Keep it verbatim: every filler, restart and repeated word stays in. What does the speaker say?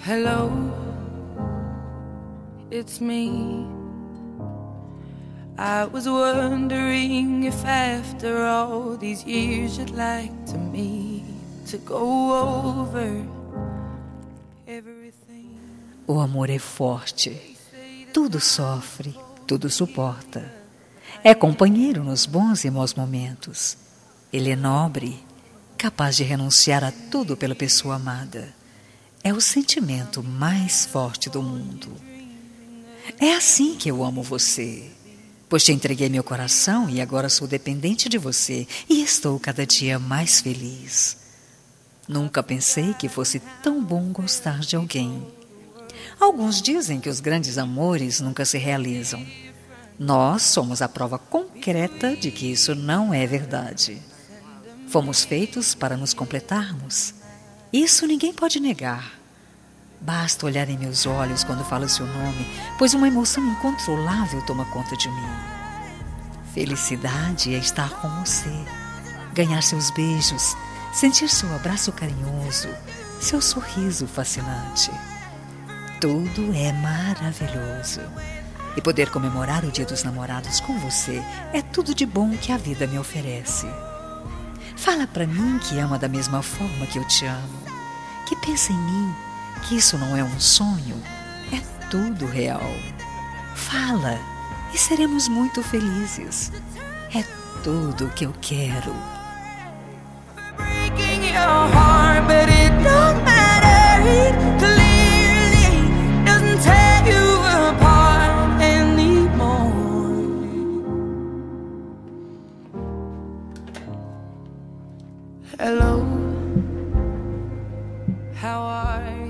Hello, it's me. I was wondering if after all these years you'd like to me to go over everything. O amor é forte, tudo sofre, tudo suporta. É companheiro nos bons e maus momentos. Ele é nobre, capaz de renunciar a tudo pela pessoa amada. É o sentimento mais forte do mundo. É assim que eu amo você, pois te entreguei meu coração e agora sou dependente de você e estou cada dia mais feliz. Nunca pensei que fosse tão bom gostar de alguém. Alguns dizem que os grandes amores nunca se realizam. Nós somos a prova concreta de que isso não é verdade. Fomos feitos para nos completarmos. Isso ninguém pode negar. Basta olhar em meus olhos quando falo seu nome, pois uma emoção incontrolável toma conta de mim. Felicidade é estar com você, ganhar seus beijos, sentir seu abraço carinhoso, seu sorriso fascinante. Tudo é maravilhoso. E poder comemorar o Dia dos Namorados com você é tudo de bom que a vida me oferece. Fala pra mim que ama da mesma forma que eu te amo, que pensa em mim, que isso não é um sonho, é tudo real. Fala e seremos muito felizes. É tudo que eu quero. Breaking your heart, but it don't matter. It clearly doesn't tear you apart anymore. Hello, how are you?